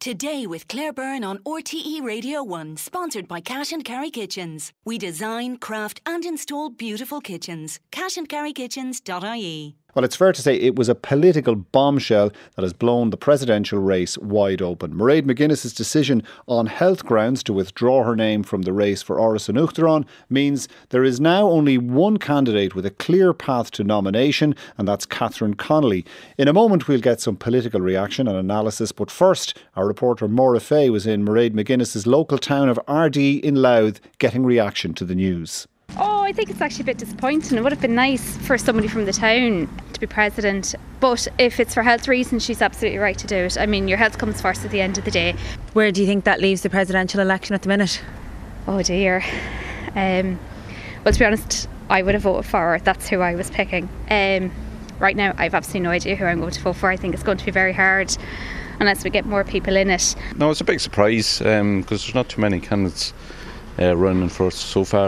Today with Claire Byrne on RTE Radio 1, sponsored by Cash and Carry Kitchens. We design, craft and install beautiful kitchens. cashandcarrykitchens.ie. Well, it's fair to say it was a political bombshell that has blown the presidential race wide open. Mairead McGuinness's decision on health grounds to withdraw her name from the race for Áras an Uachtaráin means there is now only one candidate with a clear path to nomination, and that's Catherine Connolly. In a moment we'll get some political reaction and analysis, but first our reporter Maura Fay was in Mairead McGuinness's local town of Ardee in Louth getting reaction to the news. Oh, I think it's actually a bit disappointing. It would have been nice for somebody from the town to be president, but if it's for health reasons, she's absolutely right to do it. I mean, your health comes first at the end of the day. Where do you think that leaves the presidential election at the minute? Oh dear. Well, to be honest, I would have voted for her. That's who I was picking. Right now, I've absolutely no idea who I'm going to vote for. I think it's going to be very hard unless we get more people in it. No, it's a big surprise because there's not too many candidates running for it so far,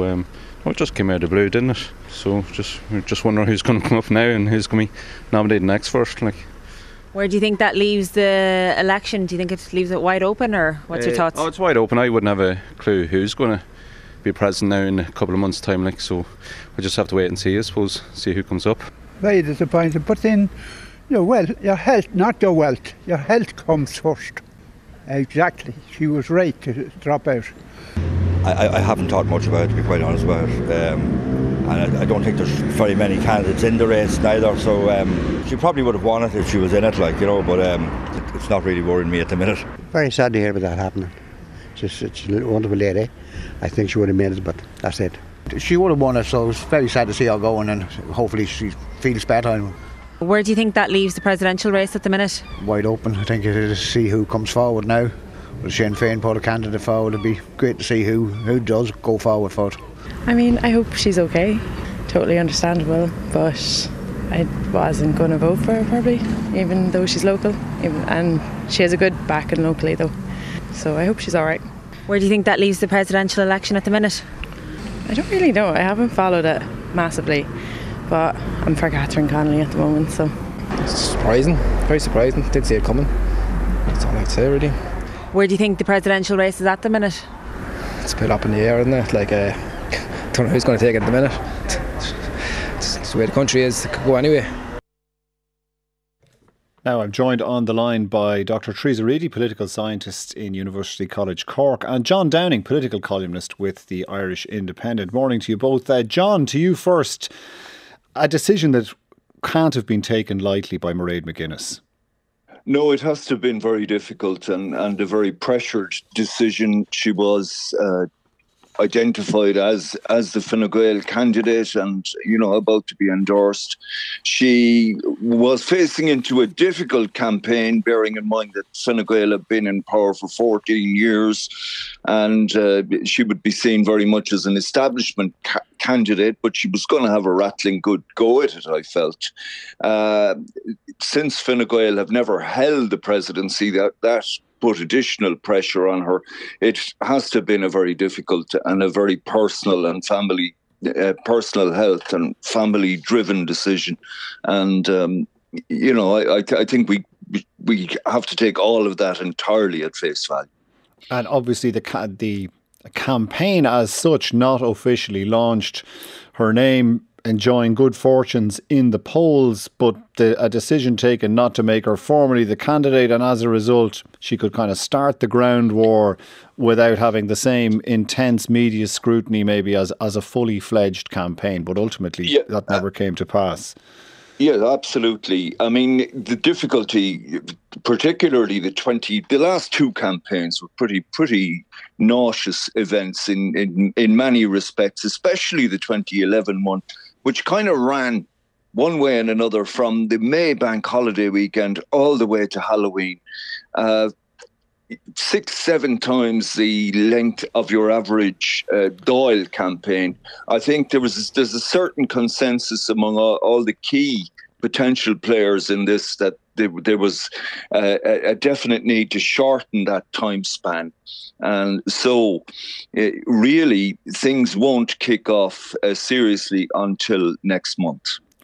it just came out of the blue, didn't it? So we're just wondering who's going to come up now and who's going to be nominated next first. Where do you think that leaves the election? Do you think it leaves it wide open, or what's your thoughts? Oh, it's wide open. I wouldn't have a clue who's going to be president now in a couple of months' time. So we just have to wait and see, I suppose, see who comes up. Very disappointing, but then, your health, not your wealth. Your health comes first. Exactly. She was right to drop out. I haven't thought much about it, to be quite honest about it. And I don't think there's very many candidates in the race neither, so she probably would have won it if she was in it, but it's not really worrying me at the minute. Very sad to hear about that happening. It's a wonderful lady. I think she would have made it, but that's it. She would have won it, so it's very sad to see her going, and hopefully she feels better. Where do you think that leaves the presidential race at the minute? Wide open. I think it is to see who comes forward now. Will Sinn Féin put a candidate forward? It'd be great to see who does go forward for it. I mean, I hope she's okay. Totally understandable, but I wasn't going to vote for her probably, even though she's local. And she has a good backing locally though, so I hope she's alright. Where do you think that leaves the presidential election at the minute? I don't really know. I haven't followed it massively, but I'm for Catherine Connolly at the moment, so. It's surprising, very surprising. Didn't see it coming. That's all I'd say really. Where do you think the presidential race is at the minute? It's a bit up in the air, isn't it? Don't know who's going to take it at the minute. It's the way the country is. It could go anyway. Now I'm joined on the line by Dr. Teresa Reedy, political scientist in University College Cork, and John Downing, political columnist with the Irish Independent. Morning to you both. John, to you first. A decision that can't have been taken lightly by Mairead McGuinness. No, it has to have been very difficult and a very pressured decision. She was identified as the Fine Gael candidate and, about to be endorsed. She was facing into a difficult campaign, bearing in mind that Fine Gael have been in power for 14 years, and she would be seen very much as an establishment candidate, but she was going to have a rattling good go at it, I felt. Since Fine Gael have never held the presidency, that put additional pressure on her. It has to have been a very difficult and a very personal and personal health and family-driven decision. And, I think we have to take all of that entirely at face value. And obviously the campaign as such not officially launched, her name enjoying good fortunes in the polls, but a decision taken not to make her formally the candidate, and as a result she could kind of start the ground war without having the same intense media scrutiny maybe as a fully fledged campaign, but ultimately that never came to pass. Yeah, absolutely. I mean, the difficulty, particularly the last two campaigns were pretty nauseous events in many respects, especially the 2011 one, which kind of ran one way and another from the May bank holiday weekend all the way to Halloween. 6-7 times the length of your average Dáil campaign. I think there's a certain consensus among all the key potential players in this that there was a definite need to shorten that time span. And so really things won't kick off seriously until next month.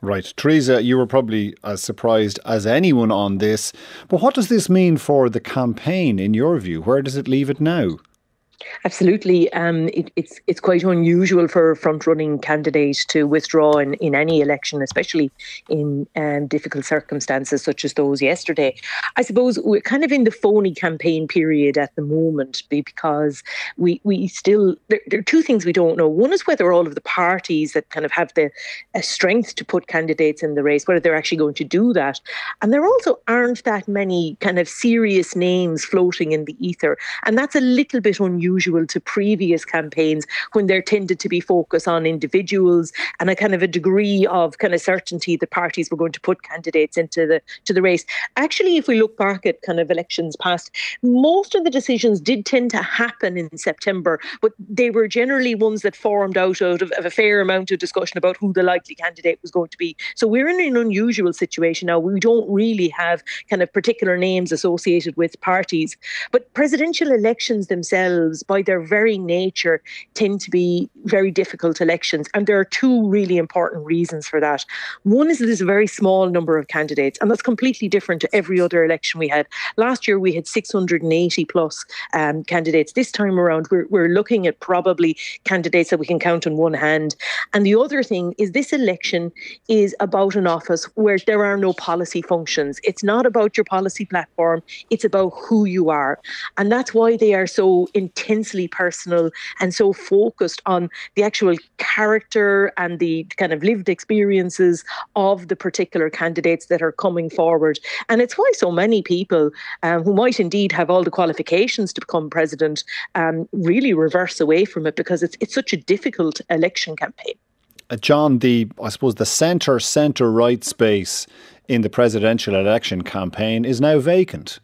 Right. Teresa, you were probably as surprised as anyone on this. But what does this mean for the campaign, in your view? Where does it leave it now? Absolutely. It's quite unusual for a front-running candidate to withdraw in any election, especially in difficult circumstances such as those yesterday. I suppose we're kind of in the phony campaign period at the moment because we still, there are two things we don't know. One is whether all of the parties that kind of have the strength to put candidates in the race, whether they're actually going to do that. And there also aren't that many kind of serious names floating in the ether. And that's a little bit unusual to previous campaigns when there tended to be focus on individuals and a kind of a degree of kind of certainty that parties were going to put candidates into the race. Actually, if we look back at kind of elections past, most of the decisions did tend to happen in September, but they were generally ones that formed out of a fair amount of discussion about who the likely candidate was going to be. So we're in an unusual situation now. We don't really have kind of particular names associated with parties, but presidential elections themselves, by their very nature, tend to be very difficult elections. And there are two really important reasons for that. One is that there's a very small number of candidates, and that's completely different to every other election we had. Last year, we had 680 plus candidates. This time around, we're looking at probably candidates that we can count on one hand. And the other thing is this election is about an office where there are no policy functions. It's not about your policy platform. It's about who you are. And that's why they are so intensely personal and so focused on the actual character and the kind of lived experiences of the particular candidates that are coming forward. And it's why so many people who might indeed have all the qualifications to become president really reverse away from it because it's such a difficult election campaign. John, I suppose the centre-right space in the presidential election campaign is now vacant.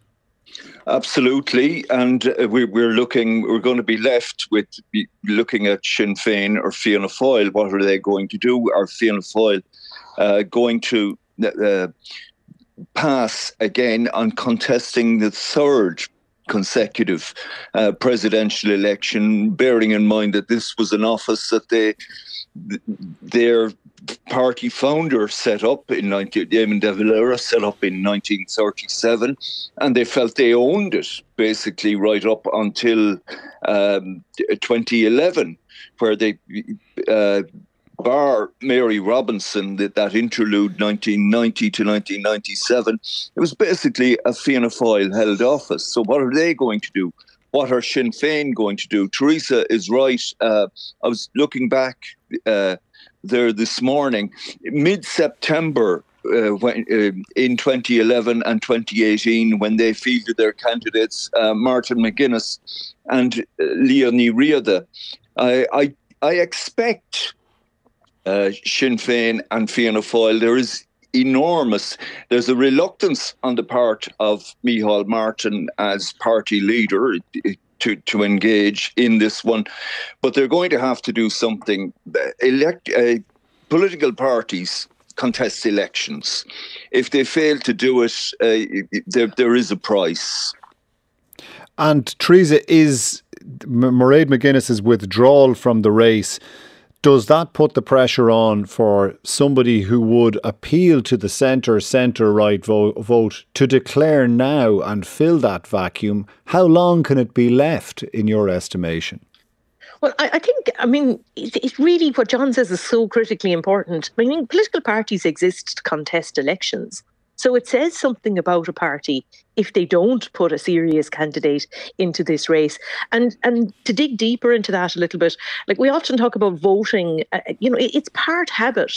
Absolutely, and we're going to be left with looking at Sinn Féin or Fianna Fáil. What are they going to do? Are Fianna Fáil going to pass again on contesting the third consecutive presidential election, bearing in mind that this was an office that their party founder set up Eamon de Valera set up in 1937, and they felt they owned it basically right up until 2011, where they bar Mary Robinson, that interlude 1990 to 1997, it was basically a Fianna Fáil held office. So what are they going to do? What are Sinn Féin going to do? Teresa is right. I was looking back there this morning, mid-September in 2011 and 2018, when they fielded their candidates, Martin McGuinness and Leonie Riada. I expect Sinn Féin and Fianna Fáil, there's a reluctance on the part of Micheál Martin as party leader to engage in this one, but they're going to have to do something. Political parties contest elections. If they fail to do it, there is a price. And Teresa, is Mairead McGuinness's withdrawal from the race, does that put the pressure on for somebody who would appeal to the centre-right vote to declare now and fill that vacuum? How long can it be left, in your estimation? Well, I think, it's really what John says is so critically important. I mean, political parties exist to contest elections. So it says something about a party if they don't put a serious candidate into this race. And to dig deeper into that a little bit, like we often talk about voting, it's part habit.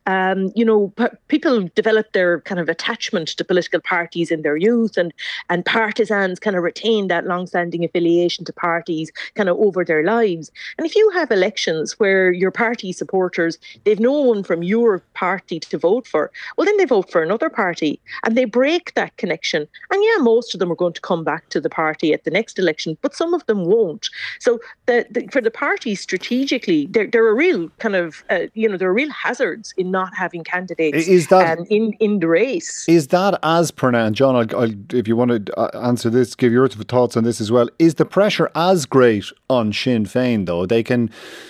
People develop their kind of attachment to political parties in their youth, and partisans kind of retain that long-standing affiliation to parties kind of over their lives. And if you have elections where your party supporters, they've no one from your party to vote for, well, then they vote for another party and they break that connection. And yeah, most of them are going to come back to the party at the next election, but some of them won't. So for the parties strategically, there are real kind of, there are real hazards in not having candidates in the race. Is that as pronounced? John, I'll, if you want to answer this, give your thoughts on this as well. Is the pressure as great on Sinn Féin, though? They can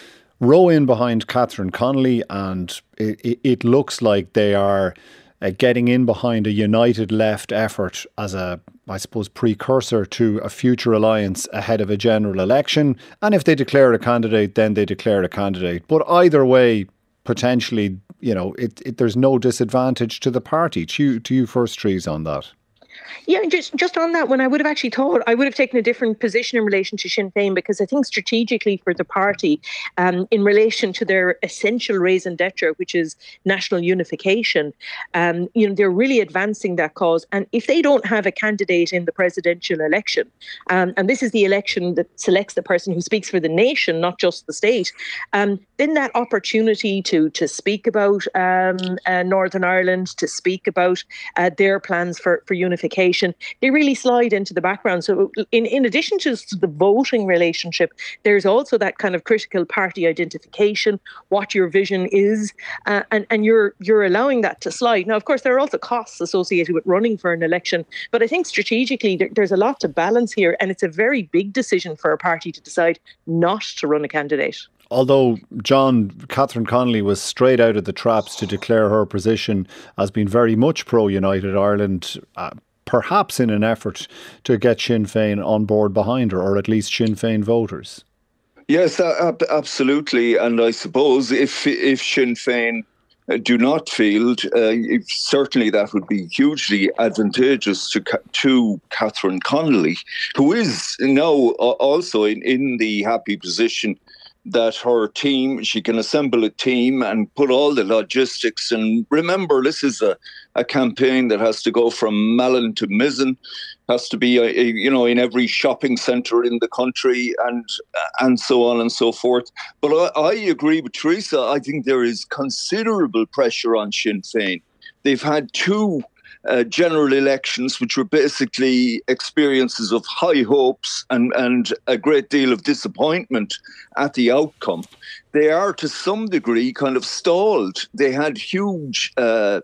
row in behind Catherine Connolly, and it looks like they are getting in behind a united left effort as a, I suppose, precursor to a future alliance ahead of a general election. And if they declare a candidate, then they declare a candidate. But either way, potentially, there's no disadvantage to the party. To you first, Therese, on that. Yeah, just on that one, I would have actually thought I would have taken a different position in relation to Sinn Féin, because I think strategically for the party, in relation to their essential raison d'etre, which is national unification, they're really advancing that cause. And if they don't have a candidate in the presidential election, and this is the election that selects the person who speaks for the nation, not just the state, then that opportunity to speak about Northern Ireland, to speak about their plans for unification, they really slide into the background. So in addition to the voting relationship, there's also that kind of critical party identification, what your vision is, and you're allowing that to slide. Now, of course, there are also costs associated with running for an election, but I think strategically there's a lot to balance here, and it's a very big decision for a party to decide not to run a candidate. Although, John, Catherine Connolly was straight out of the traps to declare her position as being very much pro-United Ireland, perhaps in an effort to get Sinn Féin on board behind her, or at least Sinn Féin voters. Yes, absolutely. And I suppose if Sinn Féin do not field, certainly that would be hugely advantageous to Catherine Connolly, who is now also in the happy position that her team, she can assemble a team and put all the logistics. And remember, this is a campaign that has to go from Malin to Mizzen, has to be, in every shopping centre in the country, and so on and so forth. But I agree with Teresa. I think there is considerable pressure on Sinn Féin. They've had two general elections, which were basically experiences of high hopes and a great deal of disappointment at the outcome. They are, to some degree, kind of stalled. They had huge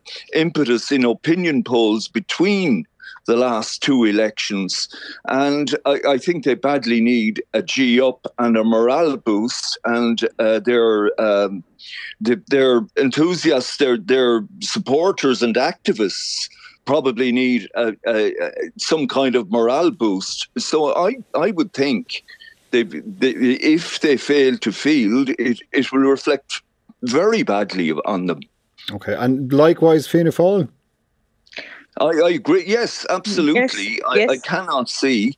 impetus in opinion polls between the last two elections, and I think they badly need a G-up and a morale boost, and their enthusiasts, their supporters and activists probably need some kind of morale boost. So I would think if they fail to field, it will reflect very badly on them. Okay, and likewise Fianna Fáil? I agree. Yes, absolutely. Yes. I cannot see.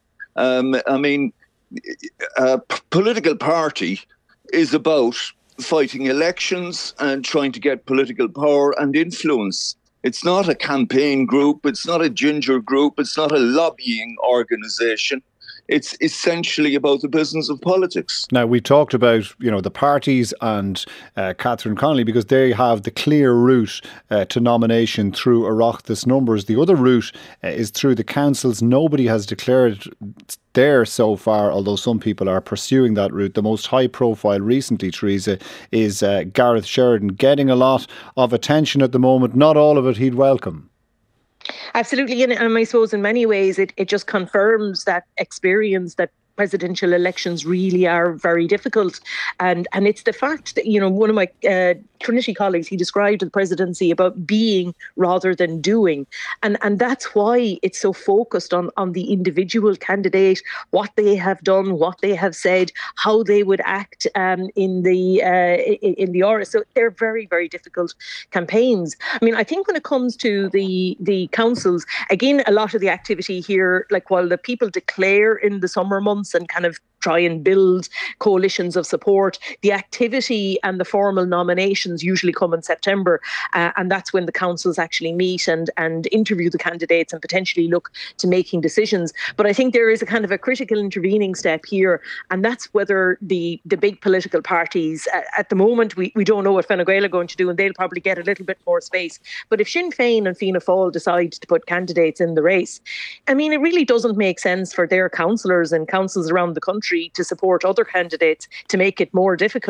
A political party is about fighting elections and trying to get political power and influence. It's not a campaign group. It's not a ginger group. It's not a lobbying organisation. It's essentially about the business of politics. Now, we talked about, the parties and Catherine Connolly, because they have the clear route to nomination through Oireachtas numbers. The other route is through the councils. Nobody has declared there so far, although some people are pursuing that route. The most high profile recently, Teresa, is Gareth Sheridan, getting a lot of attention at the moment. Not all of it he'd welcome. Absolutely, and I suppose in many ways it just confirms that experience that presidential elections really are very difficult, and it's the fact that one of my Trinity colleagues, he described the presidency about being rather than doing, and that's why it's so focused on the individual candidate, what they have done, what they have said, how they would act in the Áras. So they're very, very difficult campaigns. I mean, I think when it comes to the councils, again, a lot of the activity here, like while the people declare in the summer months and kind of try and build coalitions of support, the activity and the formal nominations usually come in September, and that's when the councils actually meet and interview the candidates and potentially look to making decisions. But I think there is a kind of a critical intervening step here, and that's whether the big political parties, at the moment we don't know what Fine Gael are going to do, and they'll probably get a little bit more space. But if Sinn Féin and Fianna Fáil decide to put candidates in the race, I mean, it really doesn't make sense for their councillors and councils around the country to support other candidates to make it more difficult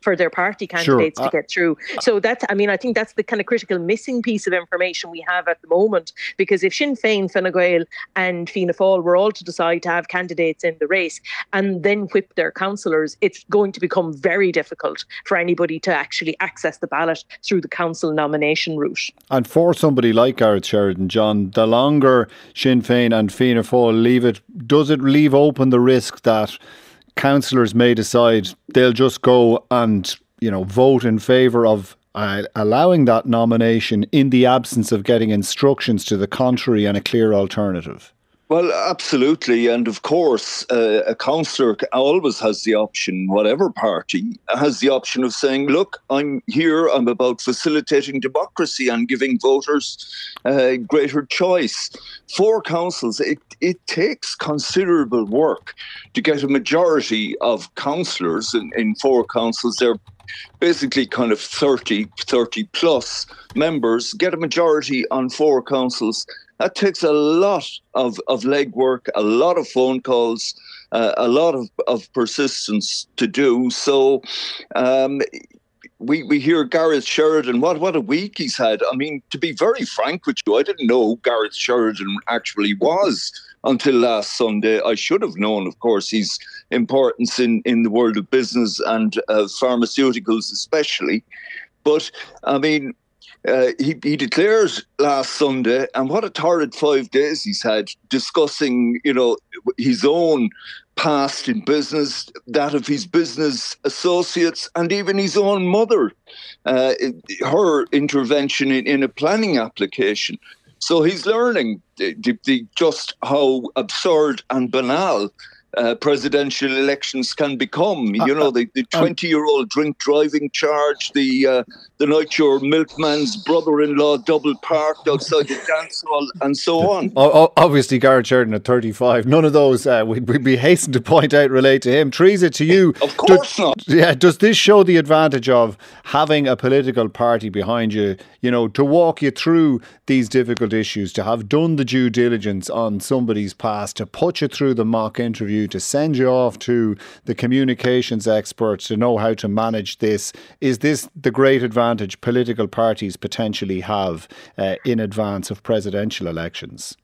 for their party candidates to get through. So I think that's the kind of critical missing piece of information we have at the moment, because if Sinn Féin, Fine Gael and Fianna Fáil were all to decide to have candidates in the race and then whip their councillors, it's going to become very difficult for anybody to actually access the ballot through the council nomination route. And for somebody like Gareth Sheridan, John, the longer Sinn Féin and Fianna Fáil leave it, does it leave open the risk that councillors may decide they'll just go and, vote in favour of allowing that nomination in the absence of getting instructions to the contrary and a clear alternative? Well, absolutely. And of course, a councillor always has the option, whatever party, has the option of saying, look, I'm about facilitating democracy and giving voters greater choice. For councils, it takes considerable work to get a majority of councillors in 4 councils. They're basically kind of 30 plus members, get a majority on 4 councils. That takes a lot of legwork, a lot of phone calls, a lot of persistence to do. So we hear Gareth Sheridan, what a week he's had. I mean, to be very frank with you, I didn't know who Gareth Sheridan actually was until last Sunday. I should have known, of course, his importance in the world of business and pharmaceuticals especially. But, I mean, he declared last Sunday, and what a torrid 5 days he's had, discussing, his own past in business, that of his business associates, and even his own mother, her intervention in a planning application. So he's learning just how absurd and banal presidential elections can become. The 20-year-old drink driving charge, the night your milkman's brother-in-law double parked outside the dance hall, and so on. Obviously, Gareth Sheridan at 35, none of those we'd be hastened to point out relate to him. Teresa, to you, of course not. Yeah, does this show the advantage of having a political party behind you, to walk you through these difficult issues, to have done the due diligence on somebody's past, to put you through the mock interview, to send you off to the communications experts to know how to manage this? Is this the great advantage political parties potentially have in advance of presidential elections?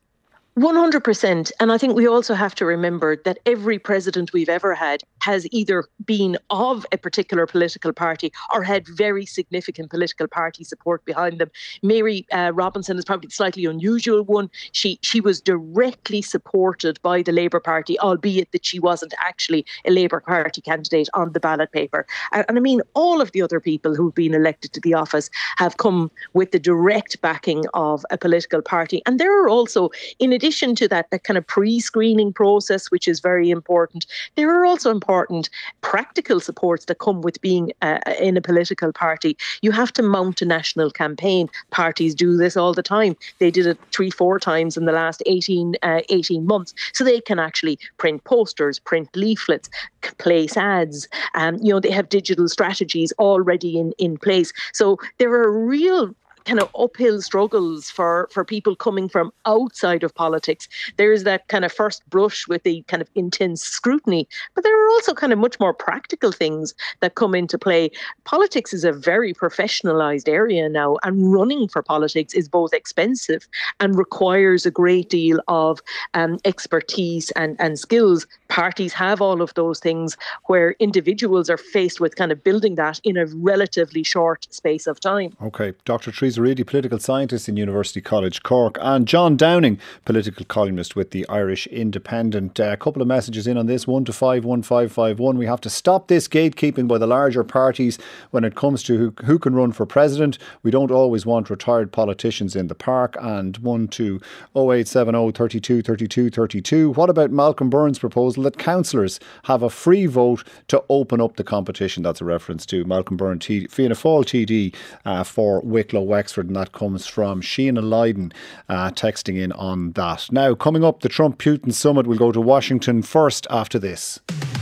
100%. And I think we also have to remember that every president we've ever had has either been of a particular political party or had very significant political party support behind them. Mary Robinson is probably the slightly unusual one. She was directly supported by the Labour Party, albeit that she wasn't actually a Labour Party candidate on the ballot paper. And I mean, all of the other people who've been elected to the office have come with the direct backing of a political party. And there are also, in addition to that kind of pre-screening process, which is very important, there are also important practical supports that come with being in a political party. You have to mount a national campaign. Parties do this all the time. They did it 3-4 times in the last 18 months. So they can actually print posters, print leaflets, place ads. They have digital strategies already in place. So there are real kind of uphill struggles for people coming from outside of politics. There's that kind of first brush with the kind of intense scrutiny, but there are also kind of much more practical things that come into play. Politics is a very professionalized area now, and running for politics is both expensive and requires a great deal of expertise and skills. Parties have all of those things, where individuals are faced with kind of building that in a relatively short space of time. Okay, Dr. Teresa Reidy, political scientist in University College Cork, and John Downing, political columnist with the Irish Independent. A couple of messages in on this, 1 to 5 1551. We have to stop this gatekeeping by the larger parties when it comes to who can run for president. We don't always want retired politicians in the park. And 1 to 0870 32 32 32. What about Malcolm Byrne's proposal that councillors have a free vote to open up the competition? That's a reference to Malcolm Byrne, Fianna Fáil TD for Wicklow Wexford, and that comes from Sheena Lydon texting in on that. Now, coming up, the Trump-Putin summit. Will go to Washington first after this.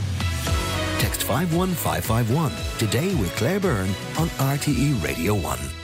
Text 51551 today with Claire Byrne on RTE Radio 1.